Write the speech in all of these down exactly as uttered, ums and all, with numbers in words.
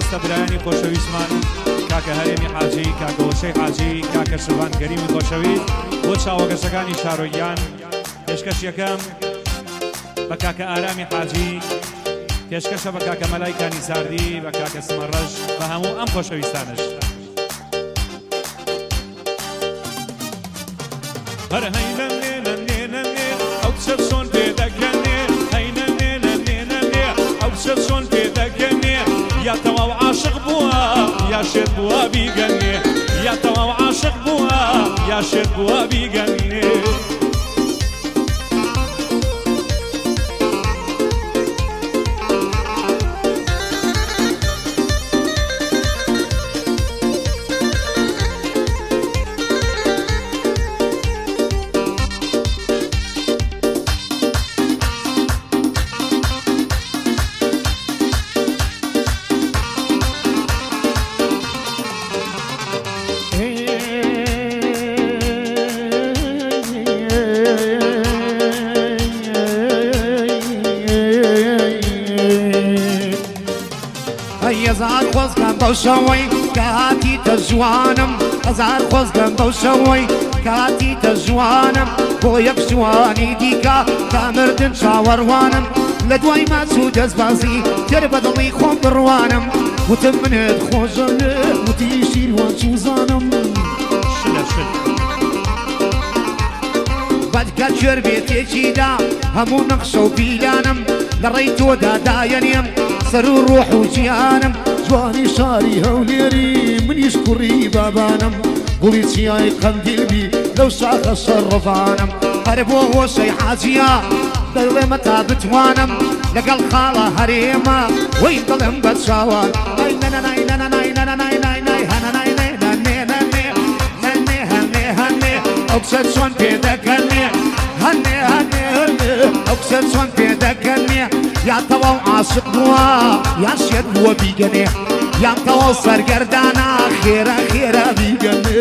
بەڕێستە برایانی خۆشەویستمان کاکە هەرێمی حاجی کاکە وەشەی حاجی کاکە شەروان کەریمی خۆشەویست بۆ چاوەگەشەکانی شارۆیان پێشکەش یەکەم بە کاکە ئارامی حاجی پێشکەشە بە کاکە مەلای کانی زاردی بە کاکە سمەڕەش بە هەموو ئەم خۆشەویستانش هەر هەینە نێنە نێنە نێ ئەو کچە چۆن پێدەکەنێ هەینە نێنە نێنە نێ ئەو کچە چۆن پێدەکەنێ یا تەواو عاشق بووە یا شێت بووە بیگەنێ یا تەواو عاشق بووە یا شێت بووە بیگەنێ هزار خۆزگەم بەو شەوەی کاتیتە جوانم هزار خۆزگەم بەو شەوەی کاتیتە جوانم بۆ یەک جوانی دیکە تامردن چاوەڕوانم لە دوای ماچوو دەستبازی تێر بەدڵی خۆم بڕوانم وتم منت خۆشم وتی شیروان چوزانم شلە شل بەدکە کوێر بێتێکیدا هەموو نەخشە و پیلانم لە ڕێی تۆدا دایەنێم سەر و ڕۆح و جیانم جوانی شاری هەولێری منیش کوڕی بابانم گوڵی چیای قەندیلبی لەو شاخە شەڕەفانم هەر بۆ هۆشەی حاجیە دەڵێمە تا بتوانم لەگەڵ خاڵە هەرێمە وەی دڵم بە چاوان ئەو کچە چۆن پێدەکەنێ هەنێ هەنێ هەنێ ئەو کچە چۆن پێدەکەنێ یا تەواو عاشق بووە یا شێت بووە بیگەنێ یا تەواو سەرگەردانە خێرە خێرە بیگەنێ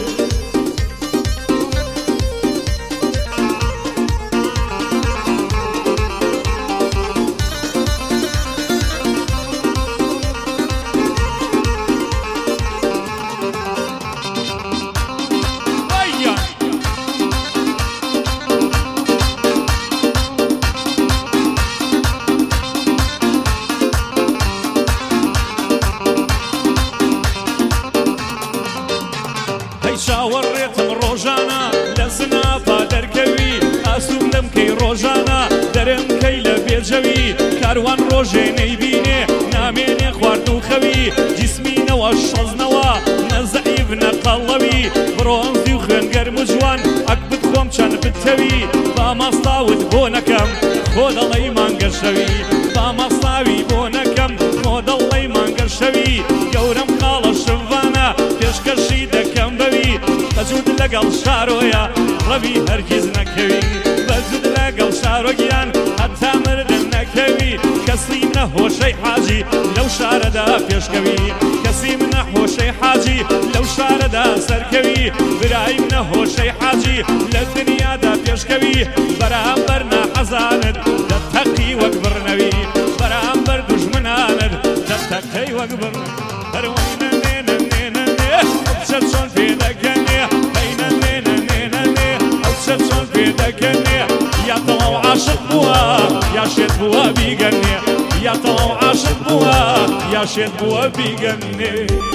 چاوەڕێتم ڕۆژانە لە زناپا دەرکەوی ئاسوم لەم کەی ڕۆژانە دەرم کەی لە بێجەوی کاروان ڕۆژێ نەیبینێ نامێنێ خوارد و خەوی جیسمینەوە شەزنەوە نەزەعیب نەقەڵەوی بڕۆنزی و خوێنگەرم و جوان ئەک بتخۆم چەند بتەوی با مەستاوت بۆ نەکەم خۆ دەڵێی مانگەشەوی با مەستاوی بۆ نەکەم خۆ دەڵێی مانگەشەوی گەورەم خاڵە شڤانە پێشکەشی دەکەم بەوی بەجود لەگەڵ شارۆیە ڕەوی هەرگیز نەکەوی بەجود لەگەڵ شارۆگیان هەتا مردن نەکەوی کەسی منە هۆشەی حاجی لەو شارەدا پێشکەوی کەسی منە هۆشەی حاجی لەو شارەدا سەرکەوی برای منە هۆشەی حاجی لە دنیادا پێشکەوی بەرامبەر ناحەزانت دەتەقی وەک بڕنەوی بەرامبەر دوژمنانت دەتەقەی وەک بڕ هەروەینە نێنە نێنە نێ ئەو کچە چۆن پێدەکەنێ هەینە نێنە نێنە نێ ئەو کچە چۆن پێدەکەنێ یا تەواو عاشق بووە یا شێت بووە بیگەنێ یا تەواو عاشق بووە یا شێت بووە بیگەنێ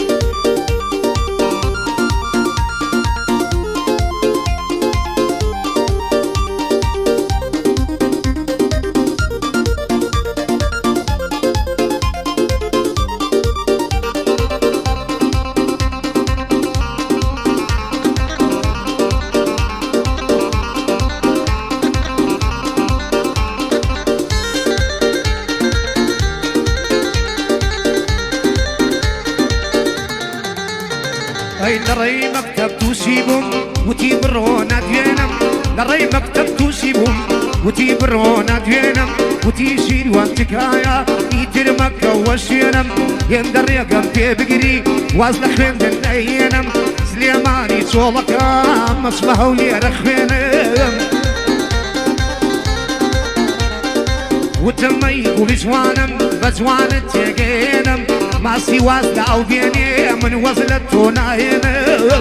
ئەی لەڕێی مەکتەب تووشی بووم وتی بڕۆ ناتوێنم لەڕێی مەکتەب تووشی بووم وتی بڕۆ ناتوێنم وتی شیروان تکایە ئیتر مەکەوە شوێنم هێندە ڕێگەم پێ بگری واز لە خوێندن نەهێنم سلێمانی چۆڵەکەم مەچمە هەولێرە خوێنم وتمەی گوڵی جوانم بە جوانت تێگەێنم ماسی واز لە ئەو بێنێ من وەز لە تۆ ناهێنم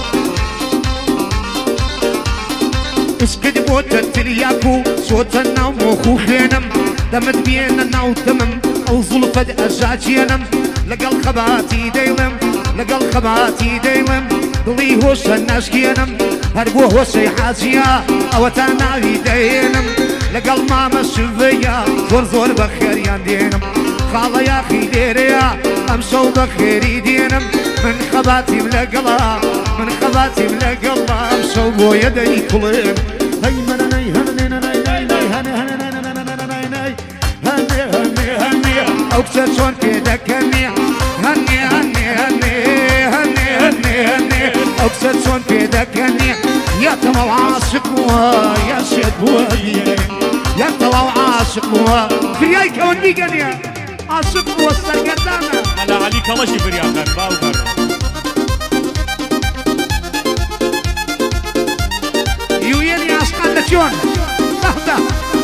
اسکت بۆتە تریاک و چۆتە ناو مۆخ و خوێنم دەمت بێنە ناو دەمم ئەو زوڵفەت ئەژاچێنم لەگەڵ خەباتی دەیڵم لەگەڵ خەباتی دەیڵم دڵی هۆشە ناشکێنم هەر بۆ هۆشەی حاجیە ئەوە تا ناوی دەهێنم لەگەڵ مامە شڤەیە زۆر زۆر بە خێریان دێنم خاڵە یاخی لێرەیە ئەم شەو بە خێری دێنم من خەباتیم لەگەڵا من خەباتیم لەگەڵا ئەم شەو بۆیە دەی کوڵێم هەی مەنەنەی هەنێنەنەی نای نای هەنێ هەنێنەنەنەنەنەنەی نای هەنێ هەنێ هەنێ ئەو کچە چۆن پێ دەکەنێ هەنێ هەنێ هەنێ هەنێ هەنێ هەنێ ئەو کچە چۆن پێ دەکەنێ یا تەواو عاشق بووە یا شێت بووە بێ یا تەواو عاشق بووە فریای کەون بیگەنێ عاشق بووە سەرگەردانە هەلا عەلی کەڵەشی فریاکەن باوکەن یوێنی عاشقان لە چۆن بەهدا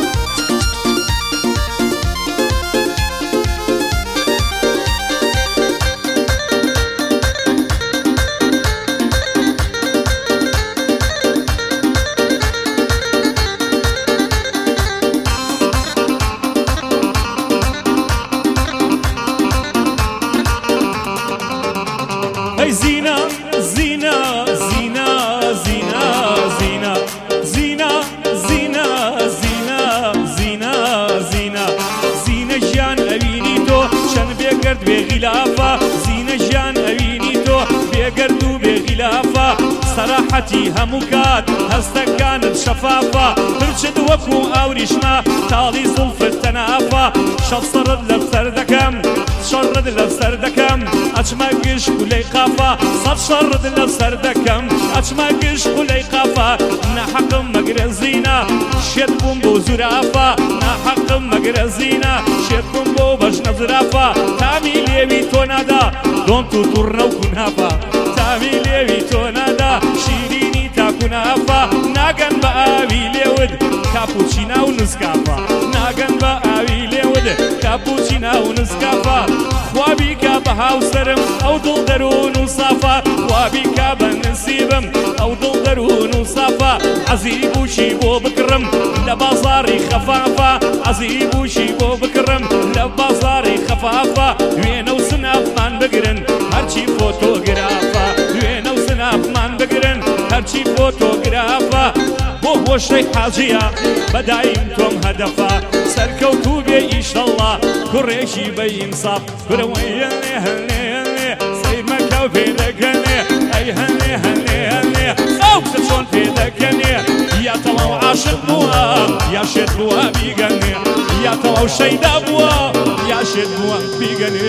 زينة زينة زينة زينة زينة زينة زينة زينة زينة زينة زينة جان أبيني تو شان بيقرد بغلافة زينة جان أبيني تو بيقرد بغلافة صراحتي هموكات هستا كانت شفافة برشد وكو أوريشما تالي زلف التنافة شال صرد لفسر دكم شرد لفسر دكم أجمع قش كلي قافة صف شرد لفسر دكم أجمع قش كلي قافة نحق مقرزينا شد بومبو زرافة نحق مقرزينا شد بومبو بجن زرافة تامي ليوي تونادا دون تطرنا وكنافة تامي ليوي تونادا شيريني تاكنافة ناقن بآوي ليود كابوتشينا ونسكافة ناقن بآوي ليود كابوتشينا ونسكافة خوابي كاب هاوسرم أو دل درون وصافة خوابي كاب نسيبم أو دل درون وصافة عزيب وشيبو بكرم لبازاري خفافة عزيب وشيبو بكرم لبازاري خفافة وين وسناف من بقرن هرشي فوتوغرافة وين وسناف من بقرن هرشي فوتوغرافة بۆ هۆشەی حاجیە بەدایم تۆم هەدەفە سەرکەوتوو بێ ئیشەڵڵا کوڕێکی بە ئینساف برەوەی هەنێ هەنێ هەنێ سەیرمەکە و پێ دەکەنێ ئەی هەنێ هەنێ هەنێ ئەو کچە چۆن پێ دەکەنێ یا تەواو عاشق بووە یا شێت بووە بیگەنێ یا تەواو شەیدا بووە یا شێت بووە بیگەنێ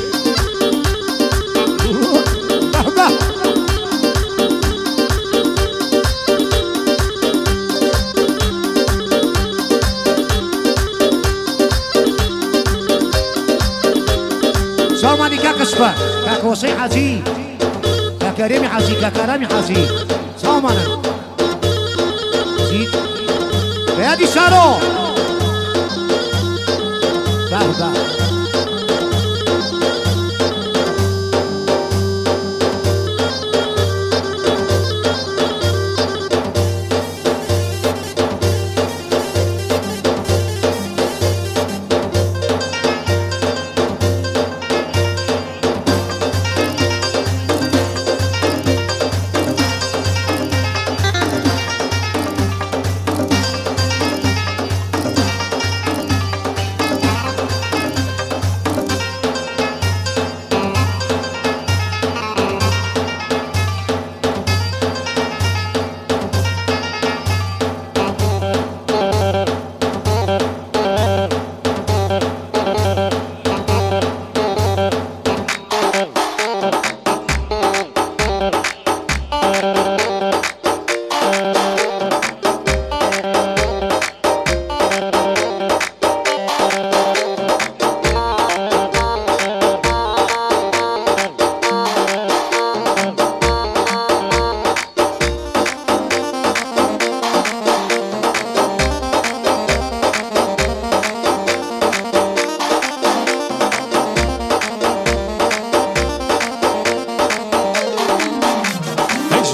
سامانی کاکە سوپە کاکە وەسەی حاجی کاکە رێمی حاجی کاکە رامی حاجی سامانن زید بەیادی شارۆ بەهدا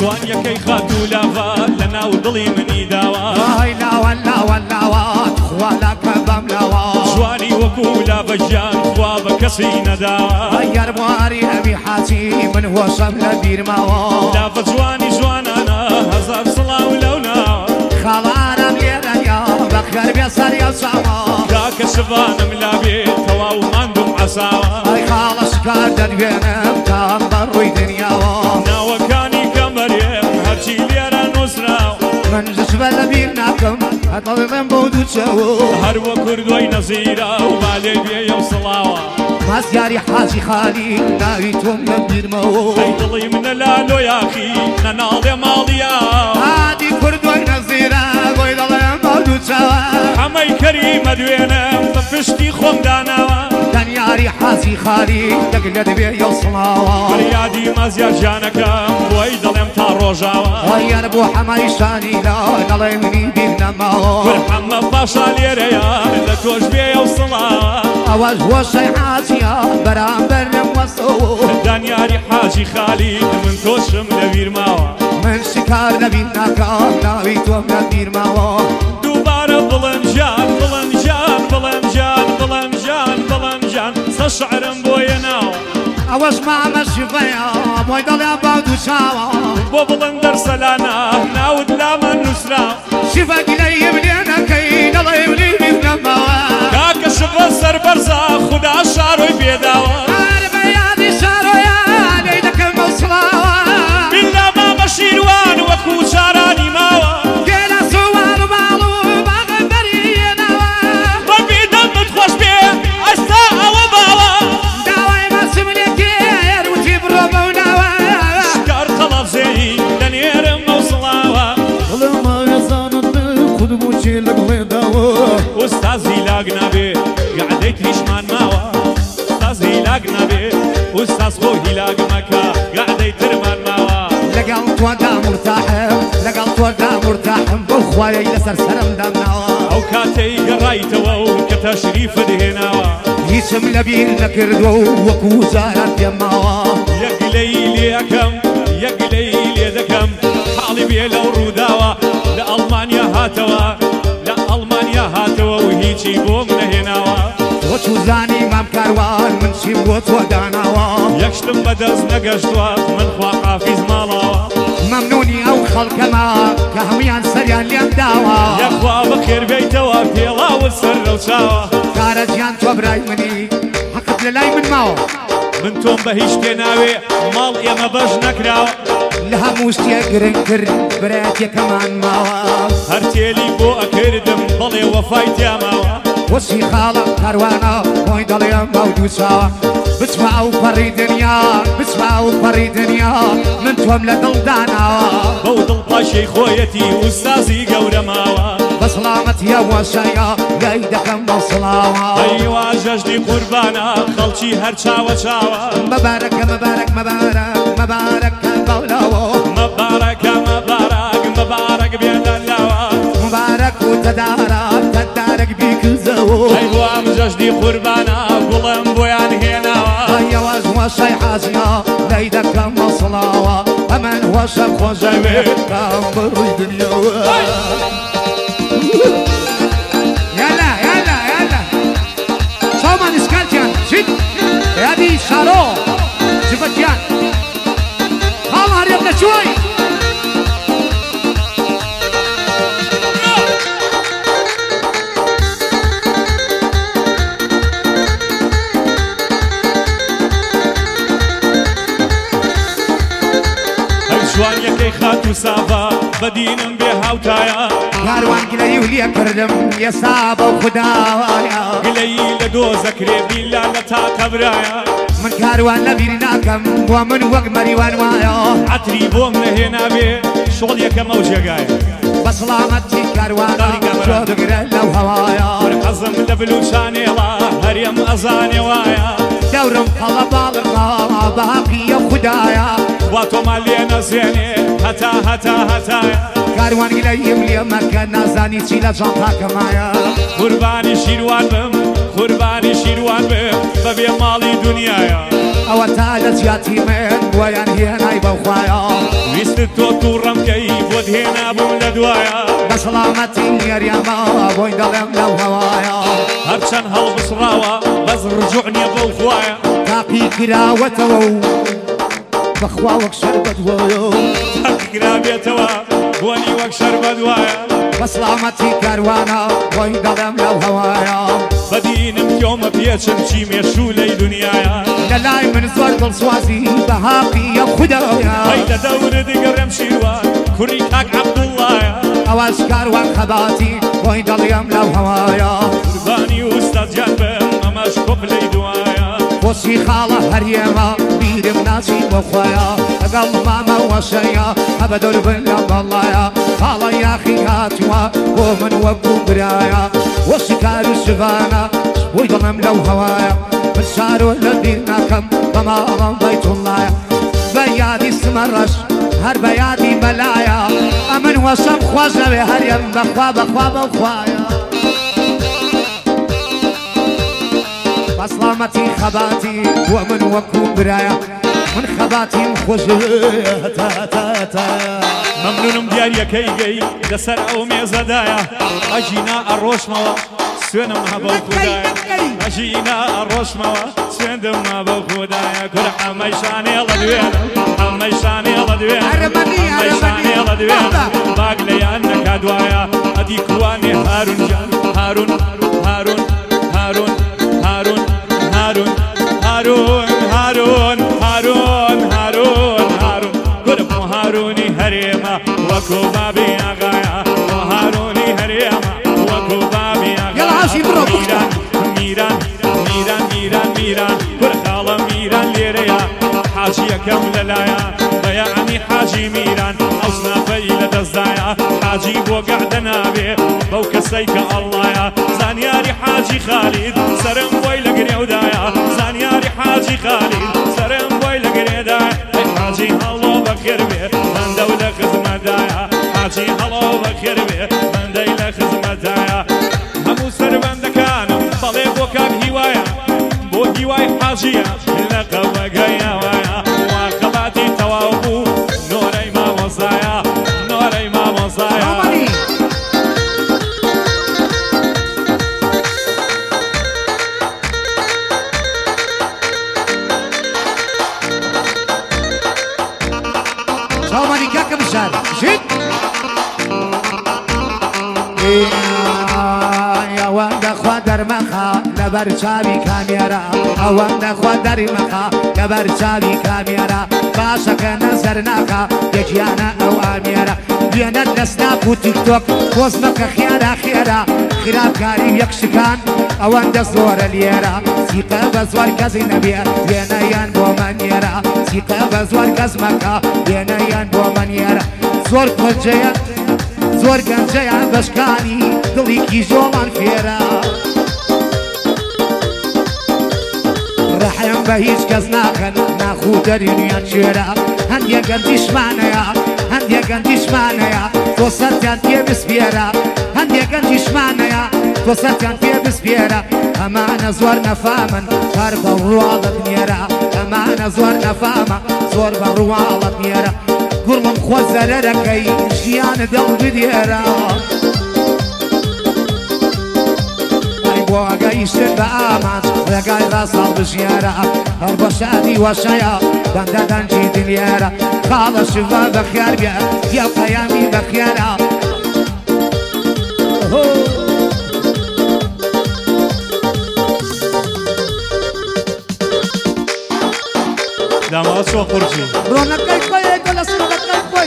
جوانیەکەی خات و لاوا لەناو دڵی منی داوا ئای لاوە لاوە لاوە خوا لاکە بەم لاوە جوانی وەکو لاڤەژیان خوا بە کەسی نەداوە ئای یارمواری ئەوی حاجی من هۆشەم لە بیرماوە لاڤە جوانی جوانانە هەزار سڵاو لەو ناوە خاڵانم لێرەیا بەخێر بێ سەریە چاوە کاکە شڤانم لابێ تەواو ماندوم عەساوە ئای خاڵەش کار دەدوێنم تام بەڕووی دنیاوە ناوەکانی کەمەرێم هەرچی لێرە نووسراوە من جسبە لە بیر ناکەم هەتەڵێم بۆ دوو چەوە هەروە کوردوی نەزیرە و بالێ بێ و سڵاوە مازیاری حاجی خالی ناوی تۆم لە بیرمەوە ئەی دڵی منە لالۆ یاخی نەناڵێ ماڵیا هادی کوردوی نەزیرە بۆی دەڵێم بۆ دوو چەوە ئەمەی کەریمە دوێنم بە پشتی خۆم داناوە دەنیاری حاجی خالی دەگلێت بێ یە سڵاوە فریادی مازیار جانەکەم بۆی دەڵێم تا ڕۆژاوە هەیەر بۆ حەمای شانی لا دەڵێ منی بیر نەماوە ئەمە پاشا لێرەیە لە تۆش بێ و سڵاوە ئەوەش هۆشەی حاجیە بەرامبەر لەم وەسەوە دانیاری حاجی خالی من تۆشم لە بیرماوە من شکار لەبیر ناکەم ناوی تۆم لە بیرماوە دووبارە بڵێم جان بڵێم جان بڵێم جان بڵێم جان بڵێم جان سە شعرم بۆیە ناوە ئەوەش مامە شفەیە بۆی دەڵێم با دوو چاوە بۆ بڵێم دەرسەلانە ناوت لامە نووسراوە شفەک لەیم لێ نەکەی دەڵێ منی بیر نەماوە کاکە شڤە سەر بەرزە خودا شاڕۆی پێداوە هەر بە یادی شارۆیە لێی دەکەم بەو سڵاوە بیللا مامە شیروان وەکو جارانی ماوە گێلە سووار و باڵ و باغم بەریێنەوە ڕەبی دەمت خۆش بێ ئەستا ئەوە باوە داوای مەسم لێ گێر وتی بڕۆ بەو ناوە کار تەڵەفزێنی دەنێرم ئەو سڵاوە دڵما ێزانت خود بوچی لەگڵێ داوە ئوستازی لاگ نابێ گعدەی تریشمان ماوە ئوستازی لاگ نابێ ئوستاز خۆ هیلاگ مەکە گعدەی ترمان ماوە لەگەڵ تۆدا مرتاحم لەگەڵ تۆدا مرتاحم بۆ خوایەی لەسەر سەرم دامناوە ئەو کاتەی گەڕایتەوە و کە تەشریفت هێناوە هیچم لەبیر نەکردووە و وەکو جاران پێماوە یەک لەی لێەکەم یەک لەی لێ دەکەم حاڵی بێ لەو ڕووداوە لە ئەڵمانیا هاتەوە لە ئەڵمانیا هاتەوە و هیچی بۆم نەهێناوە تۆ چوزانی مام کاروان من چیم بۆ تۆ داناوە یەکشتم بەدەست نەگەشتووە من خوا حافیز ماڵاوە مەمنونی ئەو خەڵکەما کە هەمویان سەریان لێم داوە یەخوا بەخێر بێیتەوە پێڵاوت سەر لەو چاوە کارە گیان تۆ برای منی حەقت لە لای من ماوە من تۆم بە هیچ تێ ناوێ ماڵ ئێمە بەش نەکراوە لە هەموو شتێک گرنگ کرد برایەتێکەمان ماوە هەر تێلی بۆ ئەکردم بەڵێ وەفای تیاماوە وەسی خاڵە کاروانە بۆی دەڵێم باو دوو چاوە بچمە ئەو پەڕی دنیا بچمە ئەو پەڕی دنیا من تۆم لە دڵ داناوە بەو دڵپاشەی خۆیەتی ئوستازی گەورەماوە بە سڵامەتیە وەشەیە لای دەکەم بە سڵاوە ئەیوا ژەژنی قوربانە خەڵکی هەر چاوە چاوە مەبارەکە مەبارەک مەبارەک مەبارەکە باولاوە مەبارەکە مەبارەک مەبارەک بێنە لاوە مبارەک و تەدارەک تەدارەک بیکزەوە ئەیوام ژەژنی قوربانە گوڵم بۆیان هێناوە ئەیەوەش وەشەی حاجیا لای دەکەم بە سڵاوە ئەمن وەشە خۆشەوێ کام بڕووی دنیاوە یالا یالا یالا سامان اسکارتیان چیت یادی شارۆ جفەتیان خاڵ هەرێم نەچۆی جوانیەکەی خات و ساوا بەدینم بێ هاوتایە کاروان گلەی و لێ کردم ئێستا بەو خودداوایە گلەی لە دۆزە کرێ بیلا لە تا قەبرایە من کاروان لە بیری ناکەم بۆ من وەک مەریوان وایە عەتری بۆم نەهێنابێ شۆڵ یەکەم ئەو جێگایە بە سڵامەتی کاروانە چۆ بگرە لەو هەوایە حەزم لە بلوچانێڵە هەرێم ئەزانێ وایە دەورم هەڵە باڵقا باقیە خوددایە وا تۆمان لێ نەزێنێ هەتا هەتا هەتایە کاروان گلەیم لێ مەکە نازانی چی لە جانتاکەمایە قوربانی شیروان بم قوربانی شیروان بم بەبێ ماڵی دنیایە ئەوە تا لە جیاتی من بۆیان هێنای بەو خوایە ویستت تۆ تووڕەمکەی بۆت هێنابوو لە دوایە بەسەڵامەتی یاریەما بۆی دەڵێم لەو هەوایە هەرچەند هەڵبسراوە بەس ڕجوع نییە بەو خوایە تاقی کراوەتەوە و بەخوا وەک شەربەت وایە تاقی کرابێتەوە بۆنی وەک شەربەت وایە بەسەڵامەتی کاروانە بۆی دەڵێم لەو هەوایە بەدینم تۆمە پێچم چی مێشولەی دنیایە لە لای من زۆر دڵسوازی بە هاقیە خودایە ئەی لە دەورە دیگەڕێم شیروان کوڕی کاک عەبدوڵڵایە ئەوەش کاروان خەباتی بۆی دەڵێم لەو هەوایە قوربانی ئوستادجان بم ئەمەش کۆپلەی دوایە بۆچی خاڵە هەریێمە بیرم ناچی بۆ خۆیە لەگەڵ مامە وەشەیە هەبە دەوربن لە بەڵایە خاڵە یاخی هاتووە بۆ من وەکو برایە وەشی کار و شڤانە بۆی دڵم لەو هەوایە من شارۆ لە بیر ناکەم بەماڵەم بەیتوڵایە بە یادی سمەڕەش هەر بە یادی مەلایە ئەمن وەشەم خۆشەوێ هەرێم بەخوا بەخوا بەخوایە بەسڵامەتی خەباتی بۆ من وەکو برایە من خەباتیم خۆشەوێ مەمنونم دیاریەکەی گەی لەسەر ئەو مێزەدایە ئەژینا ئەڕۆشمەوە سوێنم هەبەو خودایە ئەژینا ئەڕۆشمەوە سوێندم هەبەو خودایە کورە ئەمەی شانێڵە دوێنە ئەمەی شانێڵە دوێنە ئەمەی شانێڵە دوێنە باگ لەیان نەکا دوایە ئەدی کوانێ هارون جان هارون هارون هارون هارون هارون هارون هارون هارون هارون هارون گورم هارونی هەرێمە وەکو بابی ئاغایە هارونی هەرێمە وەکو بابی ئاغایە میران میران میران میران میران گورە خاڵە میران لێرەیە حاجیەکەم لەلایە بەیانی حاجی میران ئەو سنافەی لەدەستدایە حاجی بۆ گەعدە نابێ بەو کەسەی کە ئەڵڵایە زانیاری حاجی خالید سەرم بۆی لە گرێودایە زانیاری حاجی خالید سەرم بۆی لە گرێدایە ئەی حاجی هەڵۆ بەخێر بێ بەندە و لە خزمەتدایە حاجی هەڵۆ بەخێر بێ بەندەی لە خزمەتدایە هەموو سەربەندەکانم بەڵێ بۆ کاک هیوایە بۆ هیوای حاجیە لە قەوەگەیەوایە واقەباتی تەواو بوو نۆرەی مامۆزایە نۆرەی مامۆزایە ساڵمانی کاکە بشار بشید ئەوەندە خوا دەرمەخە لەبەر چاوی کامێرە ئەوەندە خوا دەرمەخە لەبەر چاوی کامێرە باشەکە نەزەر ناکە یەکیانە ئەو ئامێرە دوێنەت لە سناپ و تیکتۆک پۆست مەکە خێرا خێرا خراپکاری یەکشکان ئەوەندە زۆرە لێرە سیقە بە زۆر کەسی نەبێ وێنەیان بۆ مەنێرە سیقە بە زۆر کەس مەکە وێنەیان بۆ مەنێرە زۆر کۆجەیە زۆر گەنجەیان بەشکانی دڵی کیژۆڵان فێرە ڕەحم بە هیچ کەس ناکەن ناخوو دەرینیان شێرە هەندێک گەنجیشمانەیە هەندێک گەنجیشمانەیە تۆ سەرتیان پێ بسپێرە هەندێک گەنجیشمانەیە تۆ سەرتیان پێ بسپێرە ئەمانە زۆر نەفامن هەر بە ڕواڵت نێرە ئەمانە زۆر نەفامە زۆر بە ڕواڵت نێرە گوڕڵم خۆ زەرەرەکەی ژیانە دڵ بدێرە بۆ ئەگەیشتن بە ئامانج ڕێگای ڕاستاڵ بژیارە هەر بە شادی وەشەیە بەندە دەنجی دلێرە خاڵە شڤە بەخیار بێ یا پەیامی بەخیارە دامەوە چۆ قورجی ڕۆنەکەی خۆی تۆ لە سنەکەی خۆی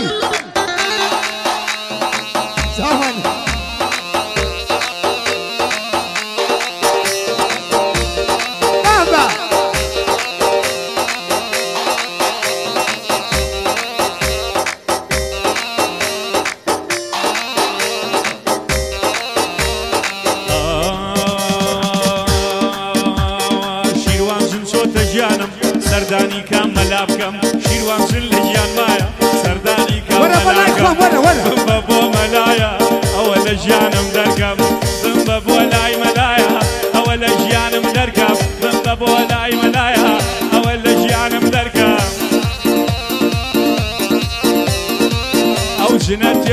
چاوان سەردانی کام مەلا بکەم شیروانچن لە گیان مایە سەردانی کام بە بۆ مەلایە ئەوە لە ژیانم دەرکەم بم بە بۆ لای مەلایە ئەوە لە ژیانم دەرکەم بم بە بۆ لای مەلایە ئەوە لە ژیانم دەرکەم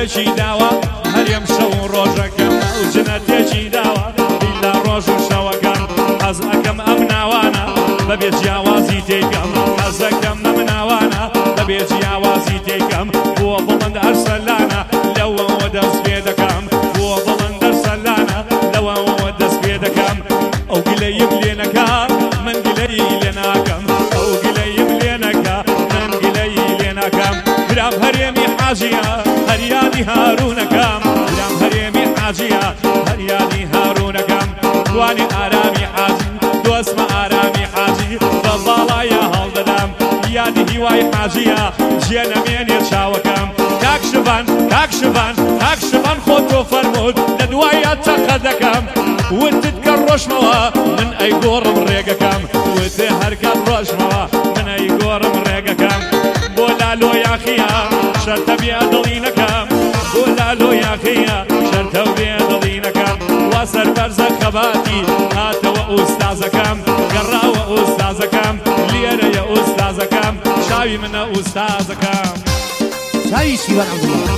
تێکی داوە هەرێم شەو و ڕۆژەکەم ئەو جنە تێکی داوە دیلا ڕۆژ و شەوەکەم حەز ئەکەم ئەم ناوانە بەبێ جیاوازی تێکەم حەز ئەکەم ئەم ناوانە بەبێ جیاوازی تێکەم بۆ بڵند ئەرسەلانە لەوەوە دەست پێ دەکەم بۆ بڵند ئەرسەلانە لەوەوە دەست پێ دەکەم ئەو گلەیم لێ نەکا من گلەی لێ ناکەم ئەو گلەیم لێ نەکا من گلەی لێ ناکەم برام هەرێمی حاجیە هەریادی هارونەکەم برام هەرێمی حاجیە هەریادی هارونەکەم دوانی ئارامی حاجی دۆسمە ئارامی حاجی بە باڵایە هەڵدەدام یادی هیوای حاجیە جێ نەمێنێ چاوەکەم کاکشبان کاکشبان کاکشبان خۆ تۆ فەرموود لە دوایە چەقە دەکەم وتت کە ڕۆژمەوە من ئەی گۆڕم ڕێگەکەم وتێ هەرکات ڕۆژمەوە من ئەی گۆڕم ڕێگەکەم بۆ لالۆ یاخیە شەرتە بێ دڵینەکەم بۆ لالۆ یاخیە شەرتە بێ دڵینەکەم وا سەربەرزە خەباتی هاتەوە ئوستازەکەم گەڕاوە ئوستازەکەم لێرەیە ئوستازەکەم شاوی منە ئوستازەکەم چاوی سیوان عەبدوڵڵا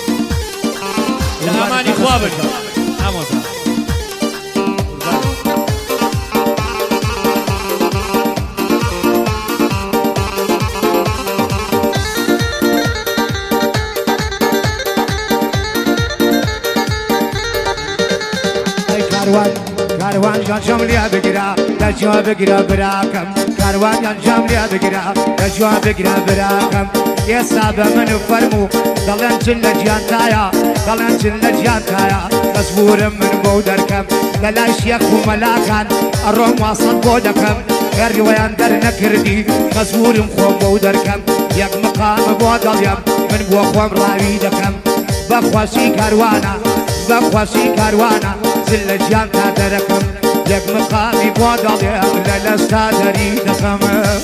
لە ئامانی خوا بکە ئامۆزا کاروان کاروان جان جام لیا بگیرا لجوا بگیرا براکم کاروان جان جام لیا بگیرا لجوا بگیرا براکم یه سابه منو فرمو دلن جل جان تایا دلن جل جان تایا مزبورم من بودرکم للای شیخ و ملاکان الروم واصل بودکم غير رويان در نكردي مزبورم خوم بودركم يك مقام بودليم من بو خوم راوي دكم بخواسي كاروانا بخواسي كاروانا زل جان تدركم يك مقامي بودليم للستا دريدكم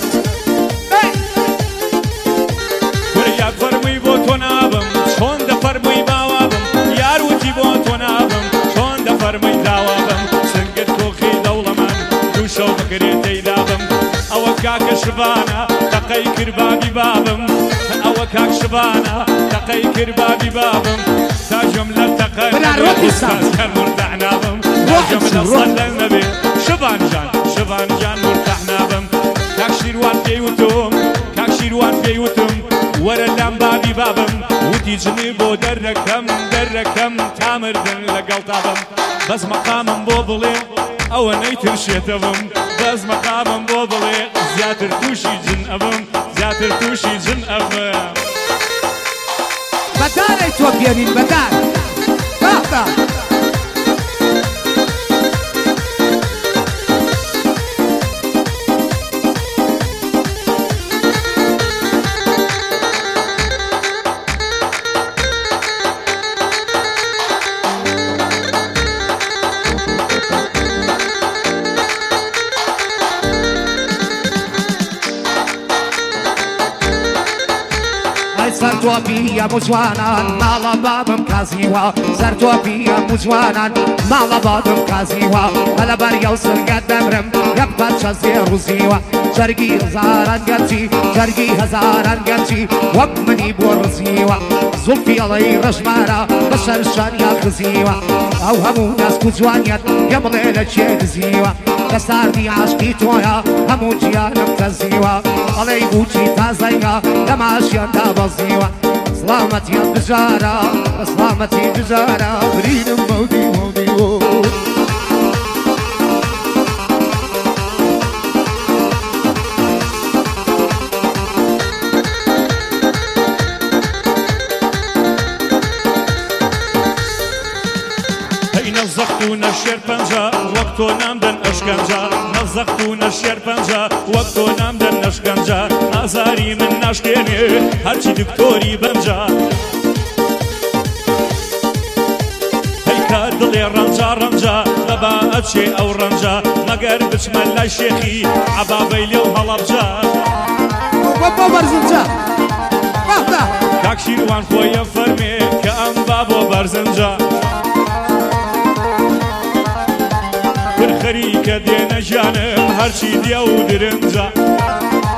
وريا فرمي بو تنابم شون ده فرمي باوابم يار وتي بو تنابم شون ده فرمي داوابم سنگت كوخي دولمان دوشو بكريتي دابم او كاك شبانا تقي كربابي بابم او كاك شبانا تقي كربابي بابم تاجم للتقي استاذ كان مرتاح نابم تاجم لصلى النبي شبان جان شبان جان مرتاح نابم كاك شيروان بيوتوم كاك شيروان بيوتوم ورا لامبابي بابم ودي جنبو دركم دركم تامردن لقلطابم بس مقامم بوبلي او نيتر شيتبم بس مقامم بوبلي زياتر توشي جن ابم زياتر توشي جن ابم بدار ايتوبيانين بدار بابا سرتوبي يا مجوانا مالا بابم كازيوا سرتوبي يا مجوانا مالا بابم كازيوا هلا بريا وصل قدمرم يبقى تشزي روزيوا شرقي هزاران قرشي شرقي هزاران قرشي ومني بورزيوا زلفي علي رجمارا بشر شان يا خزيوا او همو ناس كجوانيات يملينا شيد زيوا كساردي عشقي تويا همو جيانم تزيوا علي بوشي تازينا لما اشيان دابزيوا سلامتي بجارة سلامتي بجارة بريد مودي مودي مودي نزختونا الشير بنجا وقتو نامدن اشكنجا نزختونا الشير بنجا وقتو نامدن اشكنجا ازاري من ناشكيني هرچي دكتوري بنجا هيكا دلي رنجا رنجا لبا اتشي او رنجا مقر بشمل لا شيخي عبابي ليو هلبجا وبابا برزنجا بابا كاك شيروان خويا فرمي كأم بابو برزنجا خريكة دينا جانم هرشي ديو درنجا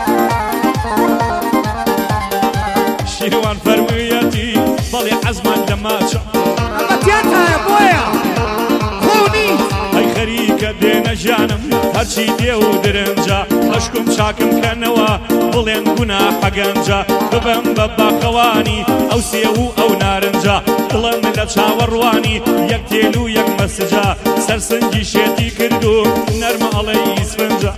شيروان فرميتي ضلي عزمان تەماچە ئەمەتیانتایە بۆیە خۆنیت ئەی خەریکە دێنە ژیانم هەرچی دێ و درەنجە هەشکم چاکم کەنەوە بڵێن گوناحە گەنجە ببەم بە باخەوانی ئەو سێ و ئەو نارنجە دڵم لە چاوەڕوانی یەک تێل و یەک مەسجە سەرسنگی شێتی کردو نەرمە ئەڵەی سفنجە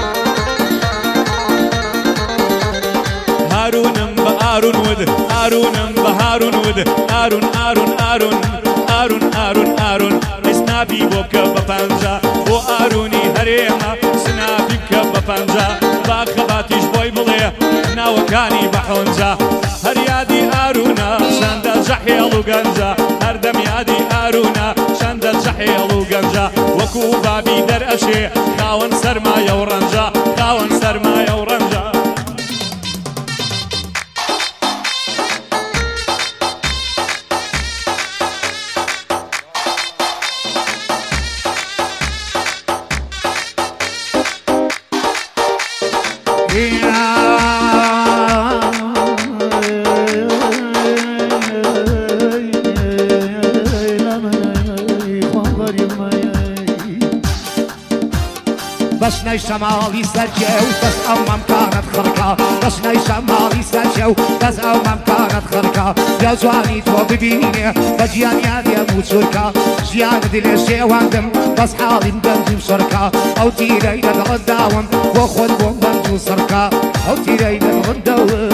هارونم بە ئارون ود ئارونم بە هارون ود ئارون ئارون ئارون ئارون ئارون ئارون سنابی بۆ بکە بە پەنجە بۆ ئارونی هەرێمە سنابی بکە بە پەنجە باخەباتیش بۆی بڵێ ناوەکانی بە حۆنجە هەر یادی ئارونە چەندە جەحێڵ و گەنجە هەردەم یادی ئارونە چەندە جەحێڵ و گەنجە وەکو بابی دەرئەچێ خاوەن سەرمایە و ڕەنجە خاوەن سەرمایە و ڕەنجە بەس نەی شەماڵی سەرجێو دەس ئەو مەمکانت خڕکا بەس نەی شەماڵی سەرجێو دەس ئەو مەمکانت خڕکا یا جوانی تۆ ببینێ بە گیان یادێم و چورکا ژیانە دلێ شێواندم بەس حاڵیم گەنج و سەرکا ئەو تیرەی لەگەڵت داوم بۆ خۆت بۆم بەنج و سەرکا ئەو تیرەی لەگەڵت داوم